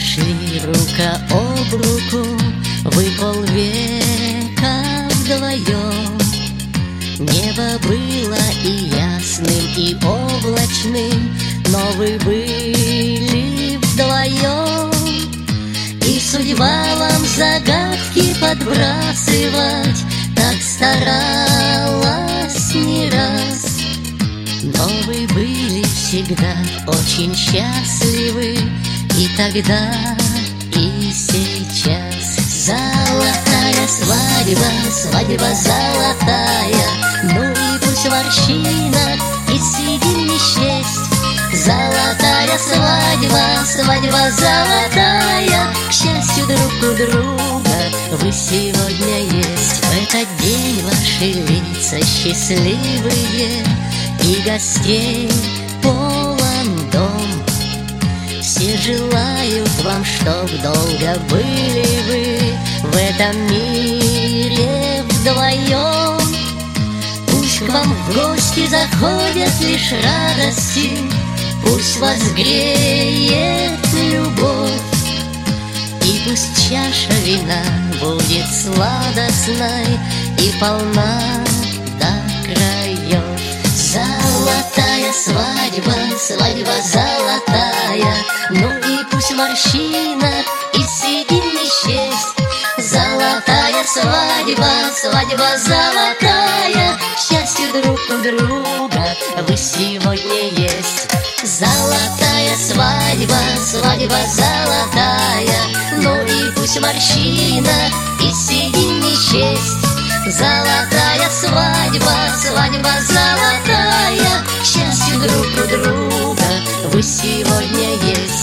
шли рука об руку, вы полвека вдвоем. Небо было и ясным, и облачным, но вы были вдвоем. И судьба вам загадки подбрасывать так старалась не раз. Но вы были всегда очень счастливы, и тогда, и сейчас. Золотая свадьба, свадьба золотая, ну и пусть в морщинах и седин не счесть. Золотая свадьба, свадьба золотая, к счастью друг у друга вы сегодня есть. В этот день ваши лица счастливые, и гостей полон дом. Все желают вам, чтоб долго были вы в этом мире вдвоем. Пусть к вам в гости заходят лишь радости, пусть вас греет любовь, и пусть чаша вина будет сладостной и полна до краев. Золотая свадьба, свадьба золотая, ну и пусть в морщинах и седин не счесть. Золотая свадьба, свадьба золотая, к счастью друг у друга вы сегодня есть. Золотая свадьба, свадьба золотая, ну и пусть в морщинах и седин не счесть. Золотая свадьба, свадьба золотая, к счастью друг у друга вы сегодня есть.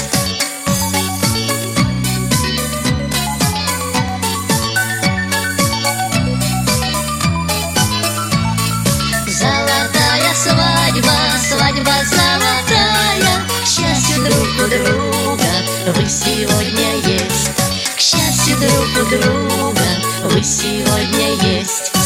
Золотая свадьба, свадьба золотая, к счастью друг у друга вы сегодня есть. К счастью друг у друга вы сегодня есть.